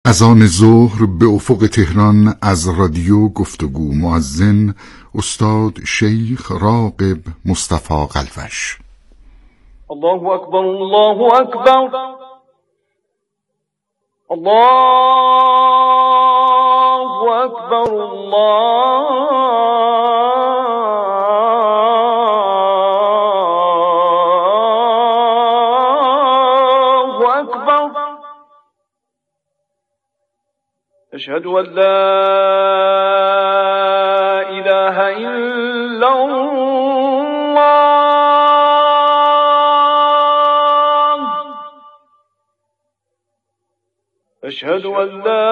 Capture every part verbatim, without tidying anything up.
اذان ظهر به افق تهران از رادیو گفتگو. مؤذن استاد شیخ راغب مصطفی قلوش. الله اکبر، الله اکبر، الله اکبر، الله اکبر. اشهد ان لا اله الا الله، اشهد ان لا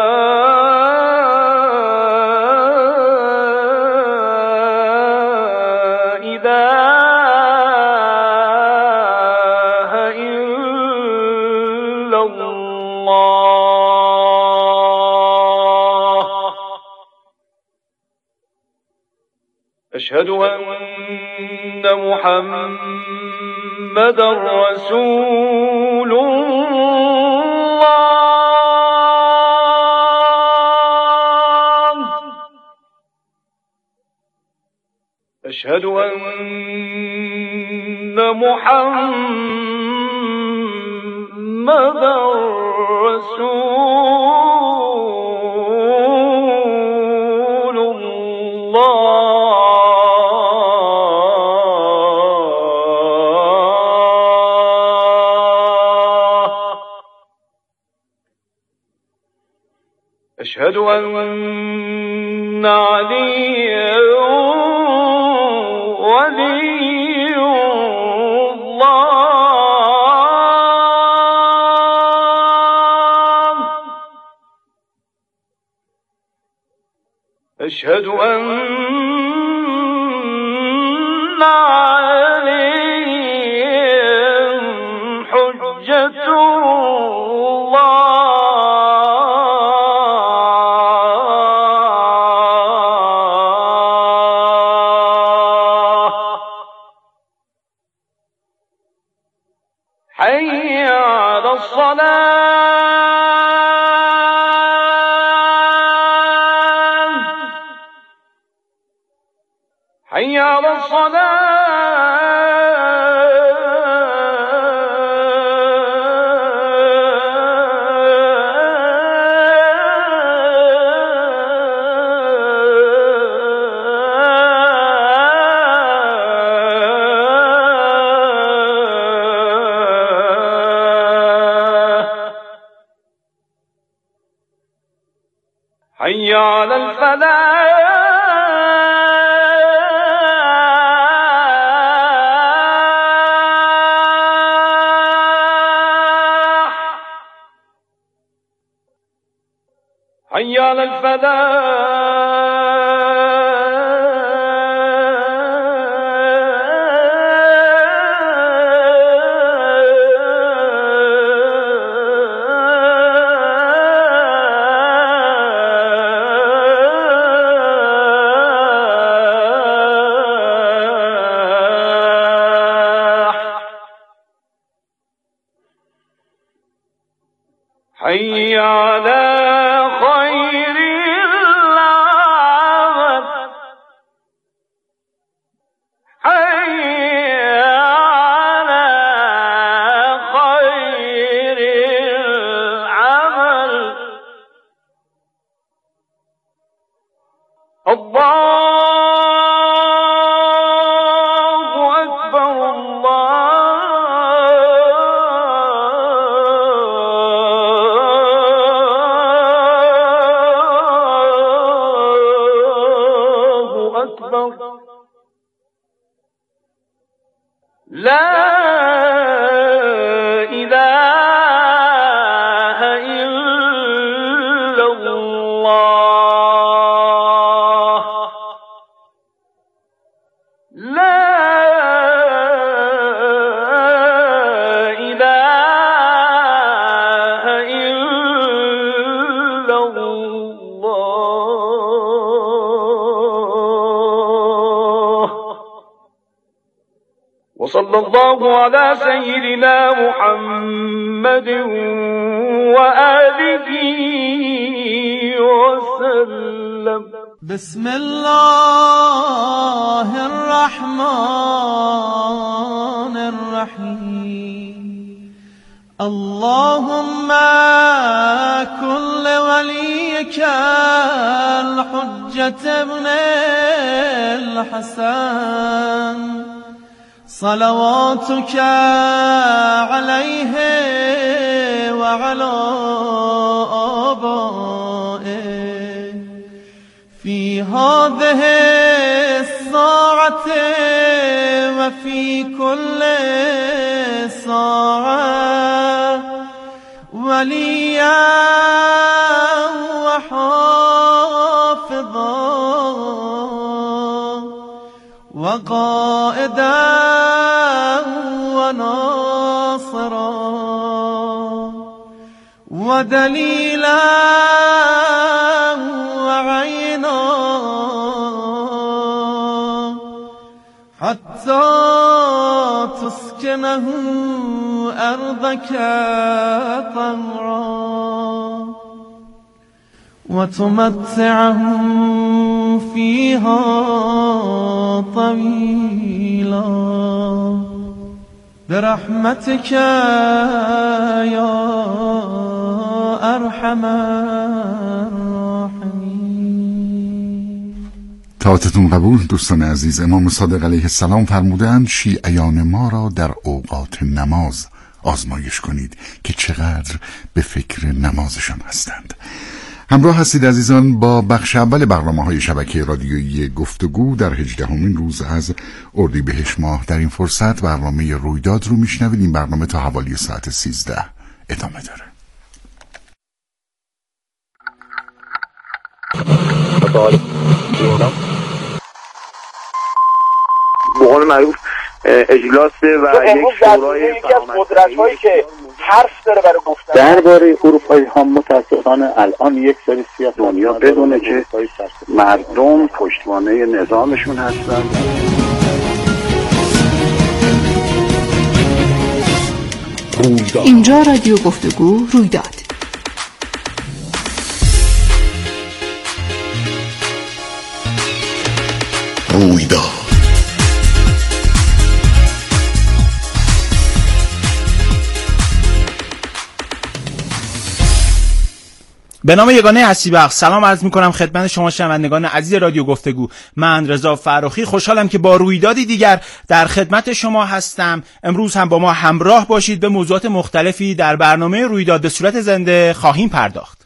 اله الا الله، اشهد ان محمدا رسول الله، اشهد ان محمدا رسول الله. أشهد أن عليا ولي الله، أشهد أن عليا حجة الله، حي على الصلاة، حي على حي على الفلاح، حي على حي على خير العمل، حي على خير العمل. الله أكبر، الله أكبر، لا إله إلا الله، لا إله إلا الله. وصلى الله على سيدنا محمد وآله وسلم. بسم الله الرحمن الرحیم. اللهم كن لوليك الحجة ابن الحسن صلواتك عليه وعلى آبائه في هذه الساعة وفي كل ساعة وليا وحافظا وقائدا وناصرا ودليلا وعينا حتى تسكنه أرضك طهرا وتمتعه فيها طويلا برحمتك يا أرحم الراحمين. طاعتتون قبول دوستان عزیز. امام صادق علیه السلام فرمودند شیعیان ما را در اوقات نماز آزمایش کنید که چقدر به فکر نمازشان هستند. همراه هستید عزیزان با بخش اول برنامه‌های شبکه رادیویی گفتگو در هجدهمین روز از اردیبهشت ماه. در این فرصت برنامه رویداد رو میشنوید. این برنامه تا حوالی ساعت سیزده ادامه داره. به قول معروف اجلاسه و یک شورای یکی از قدرت‌هایی که حرف داره برای گفتن درباره اروپایی ها متاسفانه الان یک سری سیاست دنیا بدونه که مردم پشتوانه نظامشون هستن. اینجا رادیو گفتگو رویداد. رویداد به نام یگانه هستیبخش سلام عرض میکنم خدمت شما شنوندگان عزیز رادیو گفتگو. من رضا فرخی خوشحالم که با رویدادی دیگر در خدمت شما هستم. امروز هم با ما همراه باشید. به موضوعات مختلفی در برنامه رویداد به صورت زنده خواهیم پرداخت.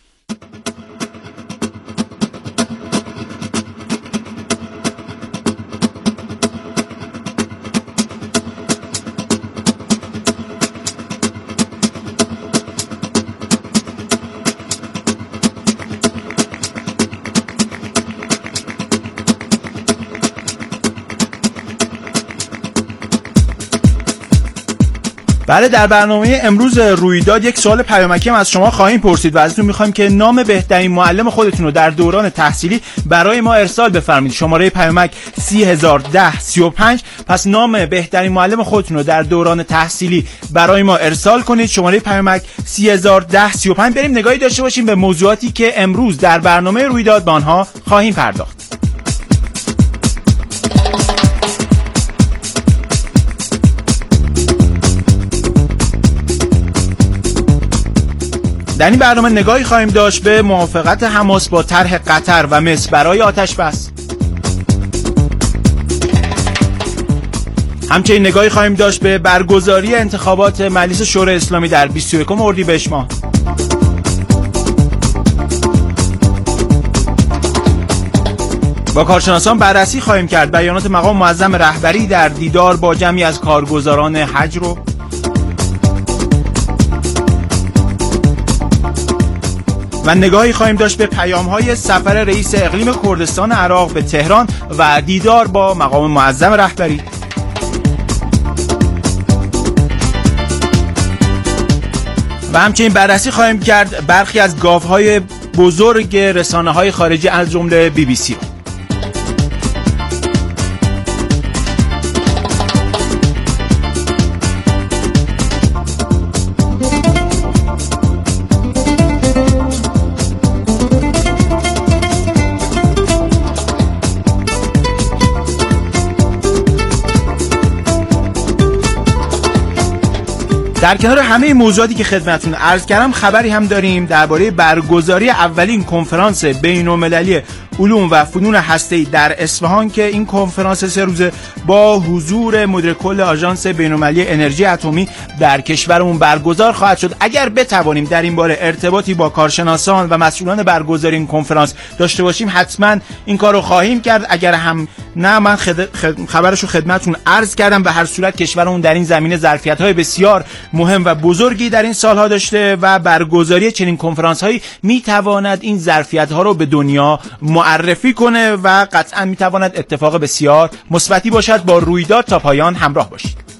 بله، در برنامه امروز رویداد یک سوال پیامکی هم از شما خواهیم پرسید و ازتون میخوایم که نام بهترین معلم خودتون رو در دوران تحصیلی برای ما ارسال بفرمایید. شماره پیامک سی هزار ده سی و پنج. پس نام بهترین معلم خودتون رو در دوران تحصیلی برای ما ارسال کنید. شماره پیامک سی هزار ده سی و پنج. بریم نگاهی داشته باشیم به موضوعاتی که امروز در برنامه رویداد به آنها خواهیم پرداخت. در این برنامه نگاهی خواهیم داشت به موافقت حماس با طرح قطر و مصر برای آتش بس. همچنین نگاهی خواهیم داشت به برگزاری انتخابات مجلس شورای اسلامی در بیست و یکم اردیبهشت ماه. با کارشناسان بررسی خواهیم کرد بیانات مقام معظم رهبری در دیدار با جمعی از کارگزاران حج رو. و نگاهی خواهیم داشت به پیام‌های سفر رئیس اقلیم کردستان عراق به تهران و دیدار با مقام معظم رهبری. و همچنین بررسی خواهیم کرد برخی از گاوهای بزرگ رسانه‌های خارجی از جمله بی بی سی. در کنار همه موضوعاتی که خدمتتون عرض کردم خبری هم داریم درباره برگزاری اولین کنفرانس بین‌المللی علوم و فنون هسته‌ای در اصفهان که این کنفرانس سه روزه با حضور مدیر کل آژانس بین‌المللی انرژی اتمی در کشورمون برگزار خواهد شد. اگر بتوانیم در این باره ارتباطی با کارشناسان و مسئولان برگزاری این کنفرانس داشته باشیم حتما این کارو خواهیم کرد. اگر هم نه من خد... خد... خبرشو خدمتتون عرض کردم. به هر صورت کشورمون در این زمینه ظرفیت‌های بسیار مهم و بزرگی در این سالها داشته و برگزاری چنین کنفرانس‌هایی میتواند این ظرفیت‌ها رو به دنیا معرفی کنه و قطعا میتواند اتفاق بسیار مثبتی باشد. با رویداد تا پایان همراه باشید.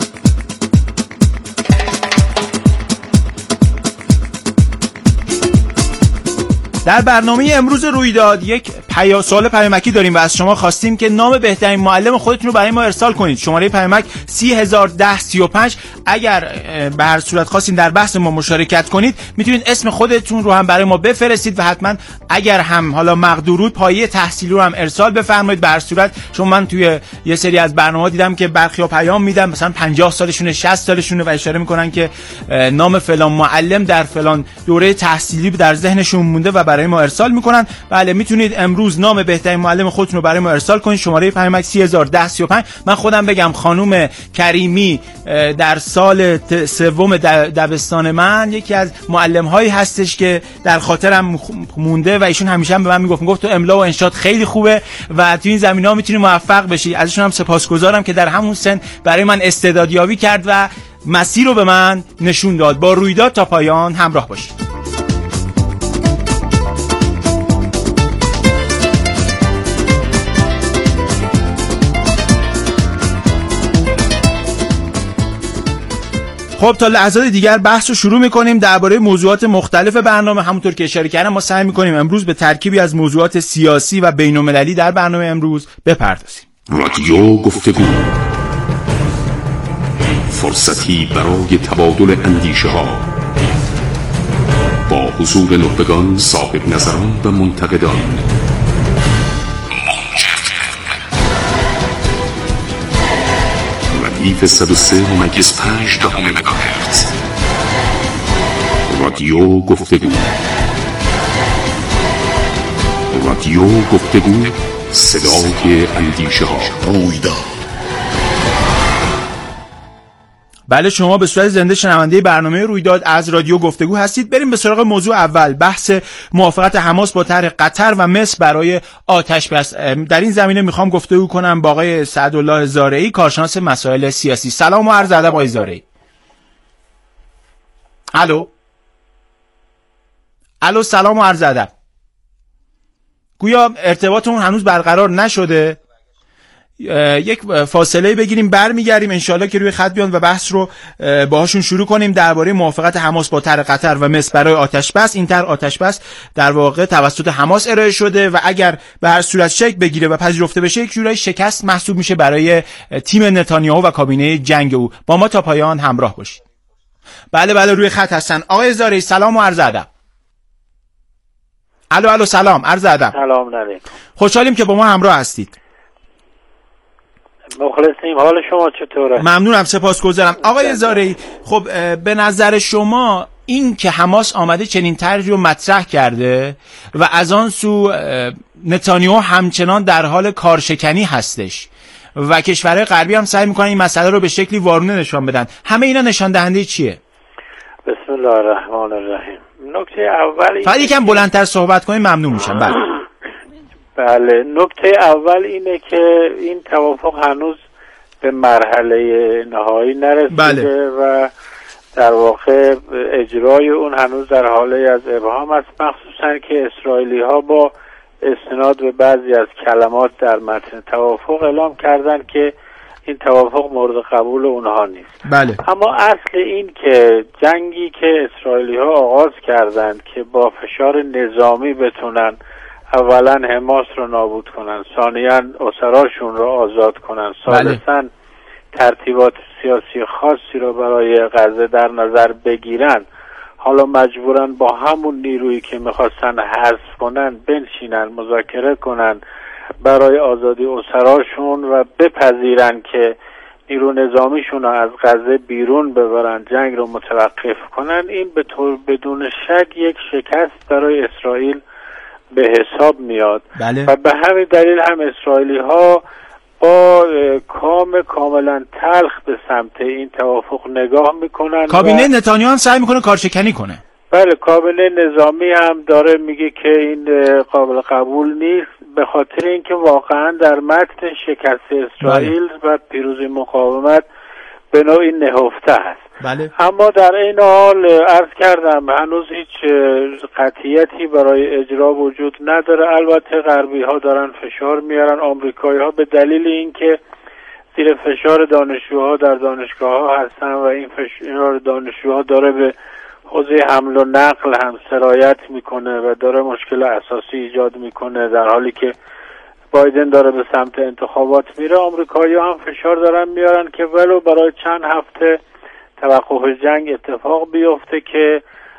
در برنامه امروز رویداد یک پیا سوال پیامکی داریم و از شما خواستیم که نام بهترین معلم خودتون رو برای ما ارسال کنید. شماره پیامک سی هزار و ده سی و پنج. اگر به هر صورت خواستین در بحث ما مشارکت کنید میتونید اسم خودتون رو هم برای ما بفرستید و حتما اگر هم حالا مقدورود پایه تحصیلی رو هم ارسال بفرمایید. به هر صورت چون من توی یه سری از برنامه‌ها دیدم که برخیا پیام میدن مثلا پنجاه سالشونه شصت سالشونه و اشاره میکنن که نام فلان معلم در فلان دوره تحصیلی در ذهنشون مونده و برای ما ارسال میکنن. بله میتونید امروز نام بهترین معلم خودتون رو برای ما ارسال کنید. شماره پیامک سی هزار و ده سی و پنج. من خودم بگم خانم کریمی در سال سوم دبستان من یکی از معلم هایی هستش که در خاطرم مونده و ایشون همیشه هم به من میگفت میگفت تو املا و انشاد خیلی خوبه و تو این زمینه‌ها میتونی موفق بشی. ازشون هم سپاسگزارم که در همون سن برای من استعدادیابی کرد و مسیر رو به من نشون داد. با رویداد تا پایان همراه باشید. خب تا لحظات دیگر بحث رو شروع می‌کنیم درباره موضوعات مختلف برنامه. همونطور که اشاره کردم ما سعی می‌کنیم امروز به ترکیبی از موضوعات سیاسی و بین‌المللی در برنامه امروز بپردازیم. رادیو گفتگو، فرصتی برای تبادل اندیشه‌ها با حضور نخبگان، صاحب نظران و منتقدان. ردیف صد و سه ممیز پنج دهم مگاهرتز. رادیو گفتگو. رادیو گفتگو، صدای اندیشه ها. رویداد. بله شما به صورت زنده شنونده برنامه رویداد از رادیو گفتگو هستید. بریم به سراغ موضوع اول، بحث موافقت حماس با طرح قطر و مصر برای آتش بس. در این زمینه میخوام گفتگو کنم با آقای سعدالله زارعی، کارشناس مسائل سیاسی. سلام و عرض ادب آقای زارعی. الو الو سلام و عرض ادب. گویا ارتباطمون هنوز برقرار نشده. یک فاصله بگیریم برمیگردیم انشالله که روی خط بیان و بحث رو باهاشون شروع کنیم درباره موافقت حماس با طرح قطر و مصر برای آتش بس. این طرح آتش بس در واقع توسط حماس ارائه شده و اگر به هر صورت شکل بگیره و پذیرفته بشه یک جورایی شکست محسوب میشه برای تیم نتانیاهو و کابینه جنگ او. با ما تا پایان همراه باشید. بله بله روی خط هستن. آقای زارعی سلام و عرض ادب. الو الو سلام عرض ادب. سلام علیکم. خوشحالیم که با ما همراه هستید. مخلصیم. حال شما چطوره؟ ممنونم سپاسگزارم. آقای زارعی خب به نظر شما این که حماس آمده چنین طرحی رو مطرح کرده و از آن سو نتانیاهو همچنان در حال کارشکنی هستش و کشورهای غربی هم سعی میکنن این مسئله رو به شکلی وارونه نشان بدن، همه اینا نشان دهنده چیه؟ بسم الله الرحمن الرحیم. نکته اول فقط یکم بلندتر صحبت کنید ممنون میشم. بله بله نکته اول اینه که این توافق هنوز به مرحله نهایی نرسیده. بله. و در واقع اجرای اون هنوز در حاله از ابهام است، مخصوصا که اسرائیلی ها با استناد به بعضی از کلمات در متن توافق اعلام کردن که این توافق مورد قبول اونها نیست. بله. اما اصل این که جنگی که اسرائیلی ها آغاز کردند که با فشار نظامی بتونن اولا حماس رو نابود کنن، ثانیاً اسراشون رو آزاد کنن، ثالثاً بله. ترتیبات سیاسی خاصی رو برای غزه در نظر بگیرن، حالا مجبورن با همون نیرویی که میخواستن حذف کنن بنشینن مذاکره کنن برای آزادی اسراشون و بپذیرن که نیرو نظامیشون رو از غزه بیرون ببرن، جنگ رو متوقف کنن، این به طور بدون شک یک شکست برای اسرائیل به حساب میاد. بله. و به همین دلیل هم اسرائیلی ها با کام کاملا تلخ به سمت این توافق نگاه میکنن. کابینه نتانیاهو هم سعی میکنه کارشکنی کنه. بله، کابینه نظامی هم داره میگه که این قابل قبول نیست، به خاطر اینکه واقعا در متن شکست اسرائیل بله. و پیروزی مقاومت به نوعی نهفته است. بله. اما در این حال عرض کردم هنوز هیچ قطعیتی برای اجرا وجود نداره. البته غربی ها دارن فشار میارن، آمریکایی ها به دلیل اینکه زیر فشار دانشجوها در دانشگاه ها هستن و این فشار دانشجوها داره به حوزه حمل و نقل هم سرایت میکنه و داره مشکل اساسی ایجاد میکنه، در حالی که بایدن داره به سمت انتخابات میره. آمریکایی ها هم فشار دارن میارن که ولو برای چند هفته توقف جنگ اتفاق بیفته که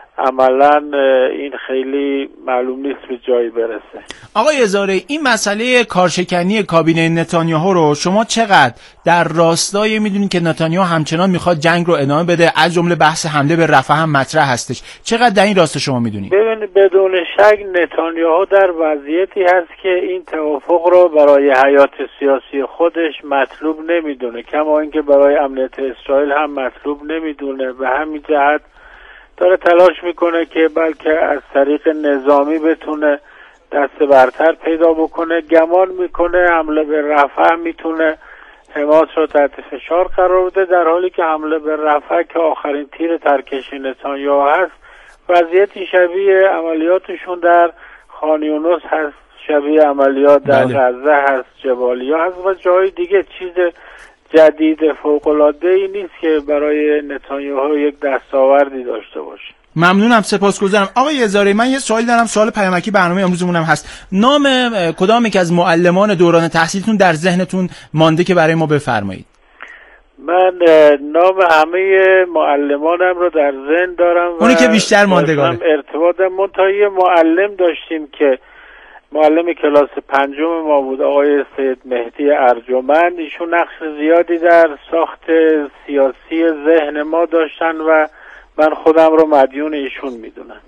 عملا این خیلی معلوم نیست به جایی برسه. آقای هزاره، این مسئله کارشکنی کابینه نتانیاهو رو شما چقدر در راستای میدونید که نتانیاهو همچنان میخواد جنگ رو ادامه بده، از جمله بحث حمله به رفح هم مطرح هستش، چقدر در این راستا شما میدونید؟ ببینید بدون شک نتانیاهو در وضعیتی هست که این توافق رو برای حیات سیاسی خودش مطلوب نمیدونه، کما اینکه برای امنیت اسرائیل هم مطلوب نمیدونه. به همین جهت داره تلاش میکنه که بلکه از طریق نظامی بتونه دست برتر پیدا بکنه. گمان میکنه حمله به رفح میتونه حماس رو تحت فشار قرار بده، در حالی که حمله به رفح که آخرین تیر ترکش نتانیاهو هست وضعیتی شبیه عملیاتشون در خان یونس هست، شبیه عملیات در غزه هست، جبالیا هست و جای دیگه. چیز جدید فوق‌العاده‌ای نیست که برای نتانیاهو یک دستاوردی داشته باشه. ممنونم، سپاسگزارم. آقای هزاره، من یه سوالی دارم، سوال پیامکی برنامه امروزمون هم هست. نام کدام یک از معلمان دوران تحصیلتون در ذهنتون مانده که برای ما بفرمایید؟ من نام همه معلمانم رو در ذهن دارم. اونی که بیشتر ماندگاره. ارتباط منتهی معلم داشتیم که معلم کلاس پنجم ما بود، آقای سید مهدی ارجمند. ایشون نقش زیادی در ساخت سیاسی ذهن ما داشتن و من خودم رو مدیون ایشون میدونم.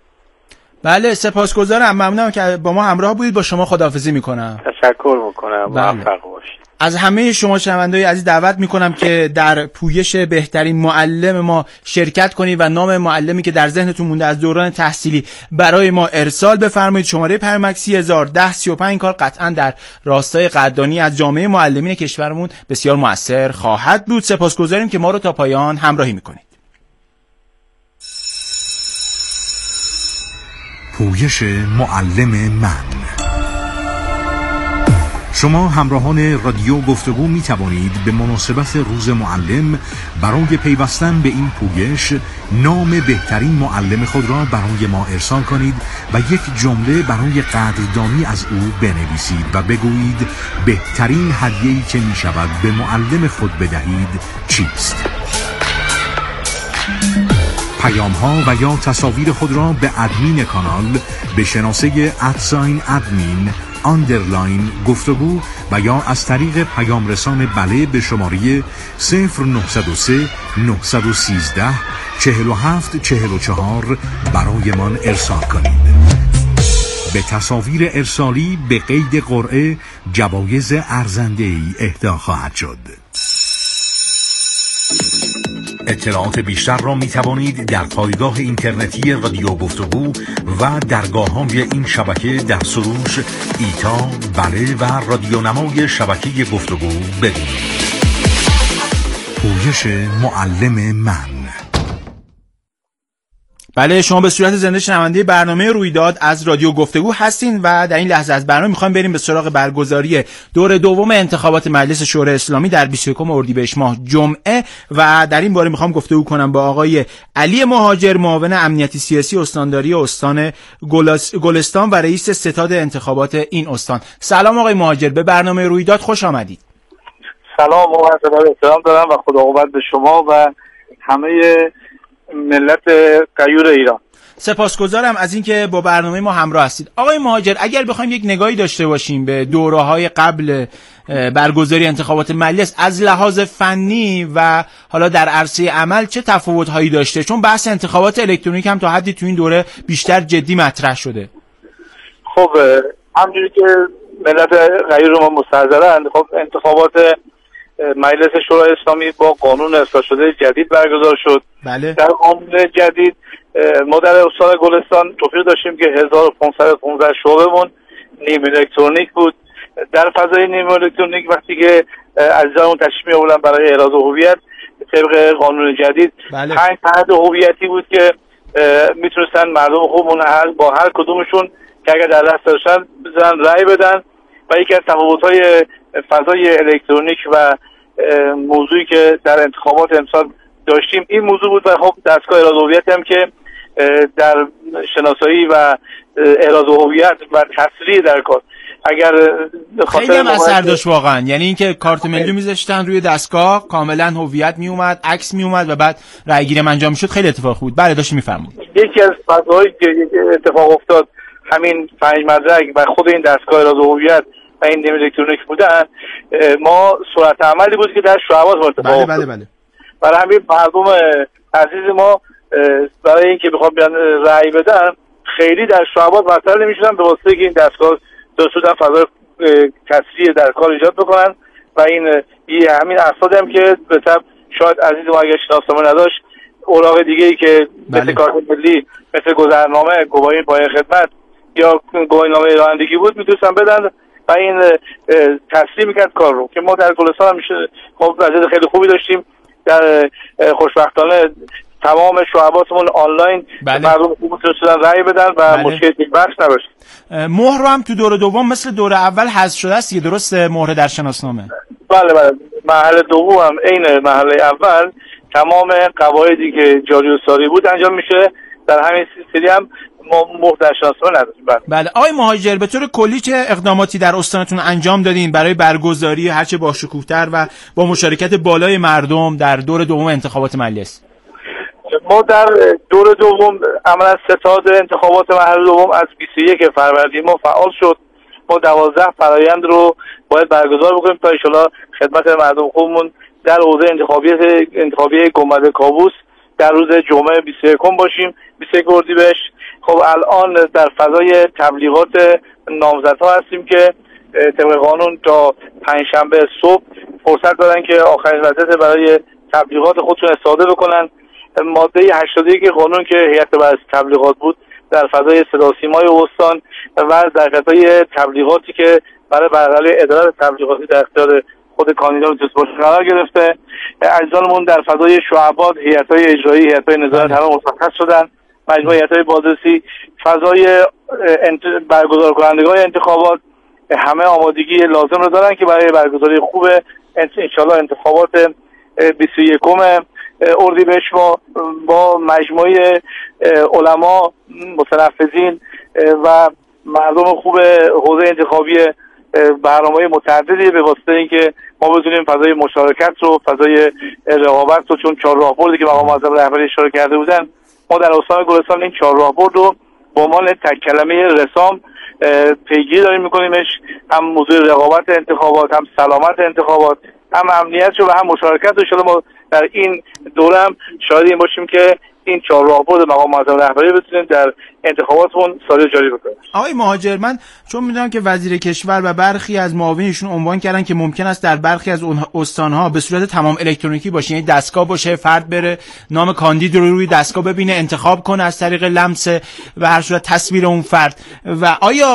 بله، سپاسگزارم، ممنونم که با ما همراه بودید. با شما خداحافظی میکنم. تشکر میکنم. موفق باشید. از همه شما شنوندگان عزیز دعوت میکنم که در پویش بهترین معلم ما شرکت کنید و نام معلمی که در ذهنتون مونده از دوران تحصیلی برای ما ارسال بفرمایید. شماره پیامک سی هزار ده سی و پنج. این کار قطعا در راستای قدردانی از جامعه معلمین کشورمون بسیار مؤثر خواهد بود. سپاسگزاریم که ما رو تا پایان همراهی میکنید. پویش معلم من. شما همراهان رادیو گفتگو می توانید به مناسبت روز معلم برای پیوستن به این پویش نام بهترین معلم خود را برای ما ارسال کنید و یک جمله برای قدردانی از او بنویسید و بگویید بهترین هدیه‌ای که می شود به معلم خود بدهید چیست. پیام ها و یا تصاویر خود را به ادمین کانال به شناسه ادساین ادمین آندرلاین گفتگو و یا از طریق پیام رسان بله به شماره صفر نه صفر سه نه یک سه چهل و هفت چهل و چهار برای من ارسال کنید. به تصاویر ارسالی به قید قرعه جوایز ارزنده‌ای اهدا خواهد شد. اطلاعات بیشتر را می توانید در پایگاه اینترنتی رادیو گفتگو و درگاه‌های این شبکه در سروش ایتا، بله و رادیو نمای شبکه گفتگو ببینید. پویش معلم من. بله، شما به صورت زنده شنونده برنامه رویداد از رادیو گفتگو هستین و در این لحظه از برنامه میخوایم بریم به سراغ برگزاری دور دوم انتخابات مجلس شورای اسلامی در بیست و یکم اردیبهشت ماه جمعه و در این باره میخوام گفتگو کنم با آقای علی مهاجر، معاون امنیتی سیاسی استانداری استان گلستان و رئیس ستاد انتخابات این استان. سلام آقای مهاجر، به برنامه رویداد خوش آمدید. سلام و عرض احترام دارم و خدا قوت به شما و همه ملت غیور ایران. سپاسگزارم از اینکه با برنامه ما همراه هستید. آقای مهاجر، اگر بخوایم یک نگاهی داشته باشیم به دوره‌های قبل برگزاری انتخابات محلی است. از لحاظ فنی و حالا در عرصه عمل چه تفاوت‌هایی داشته؟ چون بحث انتخابات الکترونیک هم تا حدی تو این دوره بیشتر جدی مطرح شده. خب همونجوری که ملت غیر رو ما مستحضرند، خب انتخابات مجلس شورای اسلامی با قانون اصلاح شده جدید برگزار شد. بله. در قانون جدید ما در استان گلستان توفیق داشتیم که هزار و پانصد و پانزده شعبمون نیم الکترونیک بود. در فضای نیم الکترونیک وقتی که عزیزانمون تشریف می‌آوردن برای اعراض هویت طبق قانون جدید، بله. پنج سند هویتی بود که میتونستن مردم خوبمون هر با هر کدومشون که اگر در دست داشتن بزنن رأی بدن. و یکی از تفاوت‌های فضای الکترونیک و موضوعی که در انتخابات امسال داشتیم این موضوع بود. و خب دستگاه اعراض هویت هم که در شناسایی و اعراض هویت و تصریح در کار اگر خیلی هم اثر داشت واقعا، یعنی اینکه کارت ملی میذاشتن روی دستگاه کاملا هویت می اومد، عکس می اومد و بعد رأی گیری انجام میشد. خیلی اتفاق بود. بله داشتید میفرمایید. یکی از فضاهایی که اتفاق افتاد همین پنج مدرک و خود این دستگاه اعراض هویت و این نیم الکترونیک بودن، ما صورت عملی بود که در شعبات اتفاق افتاد. بله بله بله. برای همین مردم عزیز ما برای اینکه بخوام بیان رأی بدن خیلی در شعبات مطرح نمیشدن به واسطه که این دستگاه دستودن فضای تصریح در کار ایجاد بکنن. و این همین افراد هم که به طب شاید عزیز ما اگر شناسنامه نداشت اوراق دیگه ای که بله. مثل کارت ملی، مثل گذرنامه، گواهی پایان خدمت یا گواهینامه رانندگی بود میتونستن بدن و این تصریح میکرد کار رو. که ما در گلستان هم میشه خب وضعیت خیلی خوبی داشتیم. در خوشبختانه تمام شعباتمون آنلاین بله. مردم خوب میتونستن رأی بدن و بله. مشکلی بخش نداشت. مهر رو هم تو دور دوم مثل دور اول حذف شده است. یه درست مهر در شناسنامه. بله بله. مرحله دوم هم عین مرحله اول تمام قواعدی که جاری و ساری بود انجام میشه. در همین سلسله هم ما مهر در شناسنامه نداشتیم. بله. بله. آقای مهاجر به طور کلی چه اقداماتی در استانتون انجام دادین برای برگزاری هرچه با شکوه‌تر و با مشارکت بالای مردم در دور دوم انتخابات محلی است؟ ما در دور دوم عملا ستاد انتخابات مرحله دوم از بیست و یک فروردین ما فعال شد. ما دوازده فرایند رو باید برگزار بکنیم تا ان شاءالله خدمت مردم خوبمون در حوزه انتخابی انتخابی گنبد کاووس در روز جمعه بیست و یکم باشیم، بیست و یک اردیبهشت. خب الان در فضای تبلیغات نامزدها هستیم که طبق قانون تا پنجشنبه صبح فرصت دارن که آخرین وضعیت برای تبلیغات خودشون استفاده بکنن. ماده هشتاد و یک قانون که هیئت بررسی تبلیغات بود در فضای صدا سیمای استان و در فضای تبلیغاتی که برای برقراری عدالت تبلیغاتی در اختیار خود کاندیدا میتونست باشه قرار گرفته. عزیزانمون در فضای شعبات هیئت‌های اجرایی، هیئت‌های نظارت همه مشخص شدن. مجموعه هیئت‌های بازرسی، فضای انت... برگزار کنندگان انتخابات همه آمادگی لازم رو دارن که برای برگزاری خوب انشالله انتخابات بیست و یکم اردیبهشت ما با مجموعه علما، متنفذین و مردم خوب حوزه انتخابی برنامه‌های متعددی به واسطه اینکه ما بتونیم فضای مشارکت رو، فضای رقابت رو، چون چهار راهبردی که مقام معظم رهبری اشاره کرده بودن، ما در استان گلستان این چهار راهبرد رو به عنوان تک کلمه رسام پیگیری داریم میکنیمش. هم موضوع رقابت انتخابات، هم سلامت انتخابات، هم امنیت رو و هم مشارکت رو. شده ما در این دوره هم شاهد این باشیم که این چهار راهبرد مقام معظم رهبری بتونیم در انتخاباتمون سالی جاری بکنیم. آقای مهاجر، من چون میدونم که وزیر کشور و برخی از معاونینشون عنوان کردن که ممکن است در برخی از اون استانها به صورت تمام الکترونیکی باشه، یعنی دستگاه باشه، فرد بره نام کاندید رو روی دستگاه ببینه، انتخاب کنه از طریق لمس و هر صورت تصویر اون فرد. و آیا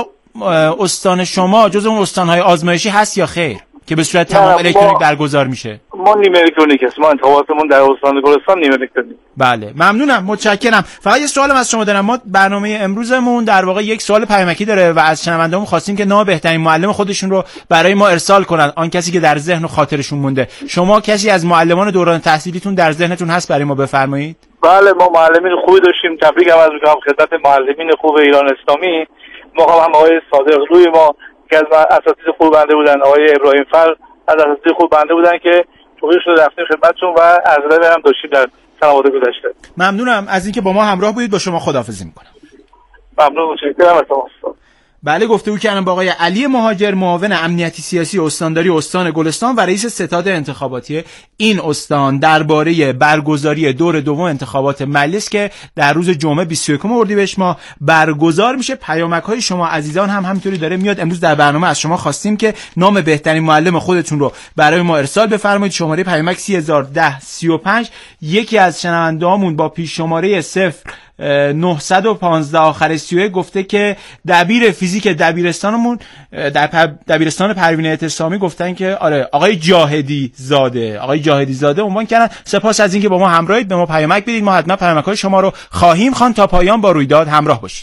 استان شما جز اون استانهای آزمایشی هست یا خیر که به صورت تمام الکترونیک برگزار میشه؟ ما نیم الکترونیک است. ما انتخاباتمون در استان گلستان نیم الکترونیک. بله ممنونم، متشکرم. فقط یه سوالم از شما دارم. ما برنامه امروزمون در واقع یک سوال پیامکی داره و از شنونده‌مون خواستیم که نام بهترین معلم خودشون رو برای ما ارسال کنن، آن کسی که در ذهن و خاطرشون مونده. شما کسی از معلمان دوران تحصیلیتون در ذهنتون هست برای ما بفرمایید؟ بله ما معلمین خوبی داشتیم. تبریک عرض می‌کنم خدمت معلمین خوب ایران اسلامی. ما هم آقای صادق روی ما که از اساتید خوب بنده بودن، آقای ابراهیم فر از اساتید خوب بنده بودن که توفیق شده رفتیم خدمتتون و عرضه هم داشتیم در سنوات گذشته. ممنونم از اینکه با ما همراه بودید. با شما خداحافظی می‌کنم. ممنون، متشکرم از شما. بله، گفتگو کردم با آقای علی مهاجر، معاون امنیتی سیاسی استانداری استان گلستان و رئیس ستاد انتخاباتی این استان درباره برگزاری دور دوم انتخابات مجلس که در روز جمعه بیست و یکم اردیبهشت ماه برگزار میشه. پیامک‌های شما عزیزان هم همینطوری داره میاد. امروز در برنامه از شما خواستیم که نام بهترین معلم خودتون رو برای ما ارسال بفرمایید. شماره پیامک سی هزار و ده سی و پنج. یکی از شنونده‌هامون با پیش شماره صفر نهصد و پانزده آخر سی و یک گفته که دبیر فیزیک دبیرستانمون در دبیرستان پروین اعتصامی گفتن که آره آقای جاهدی زاده آقای جاهدی زاده عنوان کردن. سپاس از اینکه با ما همراهید. به ما پیامک بدید، ما حتما پیامک‌های شما رو خواهیم خواند. تا پایان با رویداد همراه باشید.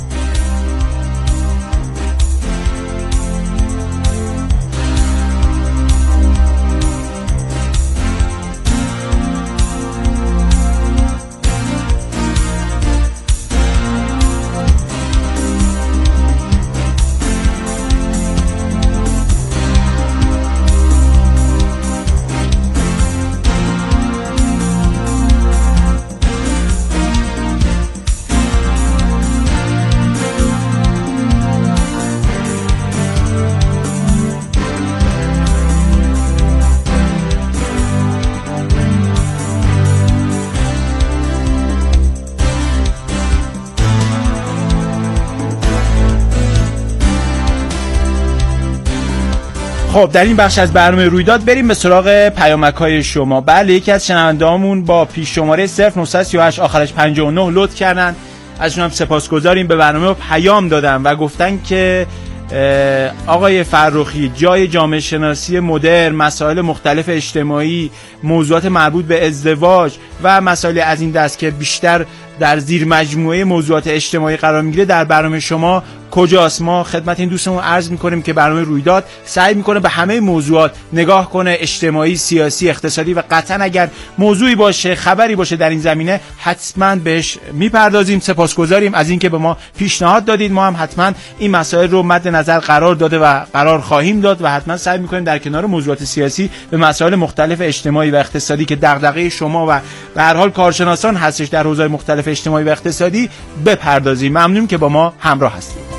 خب در این بخش از برنامه رویداد بریم به سراغ پیامک‌های شما. بله، یکی از شنونده‌هامون با پیش شماره صفر نهصد و سی و هشت آخرش پنجاه و نه لطف کردن، ازشون هم سپاسگزاریم. به برنامه پیام دادن و گفتن که آقای فرخی جای جامعه شناسی مدرن، مسائل مختلف اجتماعی، موضوعات مربوط به ازدواج و مسائل از این دست که بیشتر در زیر مجموعه موضوعات اجتماعی قرار میگیره در برنامه شما کجاست؟ ما خدمت این دوستمون عرض میکنیم که برنامه رویداد سعی میکنه به همه موضوعات نگاه کنه، اجتماعی، سیاسی، اقتصادی، و قطعا اگر موضوعی باشه، خبری باشه در این زمینه حتما بهش میپردازیم. سپاسگزاریم از اینکه به ما پیشنهاد دادید. ما هم حتما این مسائل رو مد نظر قرار داده و قرار خواهیم داد و حتما سعی میکنیم در کنار موضوعات سیاسی به مسائل مختلف اجتماعی و اقتصادی که دغدغه شما و به هر حال کارشناسان هستش در حوزه‌های مختلف اجتماعی و اقتصادی بپردازیم. ممنون که با ما همراه هستید.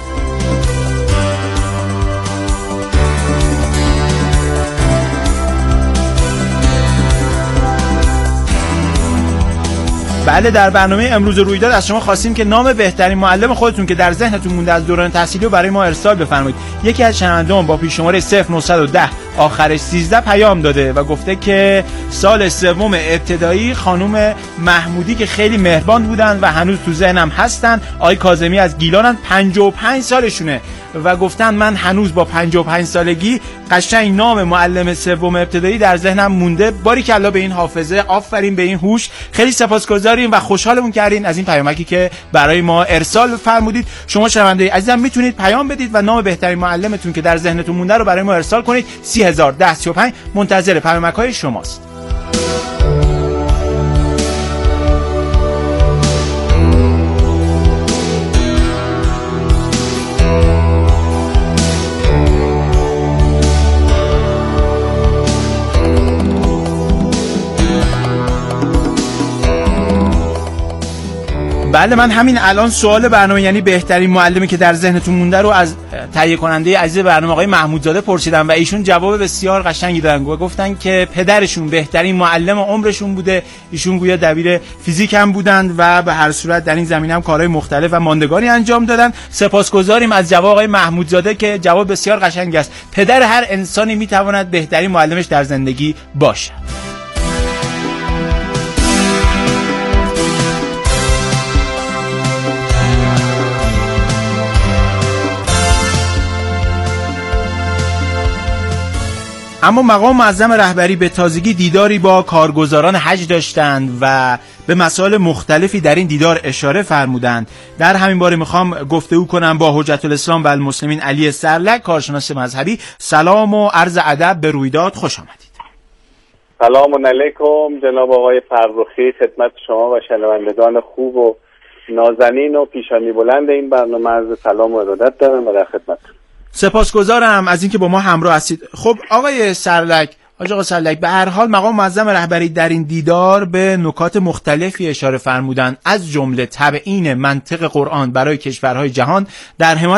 بله، در برنامه امروز رویداد از شما خواستیم که نام بهترین معلم خودتون که در ذهنتون مونده از دوران تحصیلی رو برای ما ارسال بفرمایید. یکی از شنونده‌هام با پیش شماره صفر نهصد و ده آخرش سیزده پیام داده و گفته که سال سوم ابتدایی خانم محمودی که خیلی مهربان بودن و هنوز تو ذهنم هستن. آقای کاظمی از گیلانن، پنجاه و پنج سالشونه و گفتن من هنوز با پنجاه و پنج سالگی قشنگ نام معلم سوم ابتدایی در ذهنم مونده. باریکلا به این حافظه، آفرین به این هوش. خیلی سپاسگزاریم و خوشحالمون کردین از این پیامکی که برای ما ارسال فرمودید. شما شنونده عزیزم میتونید پیام بدید و نام بهترین معلمتون که در ذهنتون مونده رو برای ما ارسال کنید. سی هزار و ده سی و پنج منتظر پیامک‌های شماست. بله، من همین الان سوال برنامه یعنی بهترین معلمی که در ذهنتون مونده رو از تهیه کننده عزیز برنامه آقای محمودزاده پرسیدم و ایشون جواب بسیار قشنگی دادن و گفتن که پدرشون بهترین معلم عمرشون بوده. ایشون گویا دبیر فیزیک هم بودند و به هر صورت در این زمینه هم کارهای مختلف و ماندگاری انجام دادن. سپاسگزاریم از جواب آقای محمودزاده که جواب بسیار قشنگی است. پدر هر انسانی میتواند بهترین معلمش در زندگی باشد. اما مقام معظم رهبری به تازگی دیداری با کارگزاران حج داشتند و به مسائل مختلفی در این دیدار اشاره فرمودند. در همین باره میخوام گفتگو کنم با حجت الاسلام و المسلمین علی سرلک، کارشناس مذهبی. سلام و عرض ادب به رویداد، خوش آمدید. سلام علیکم جناب آقای فرخی، خدمت شما و شنوندگان خوب و نازنین و پیشانی بلند این برنامه عرض سلام و ارادت دارم و در خدمت. سپاسگزارم از اینکه با ما همراه هستید. خب آقای سرلک، آقای سرلک، به هر حال مقام معظم رهبری در این دیدار به نکات مختلفی اشاره فرمودند، از جمله تبیین منطق قرآن برای کشورهای جهان در حمایت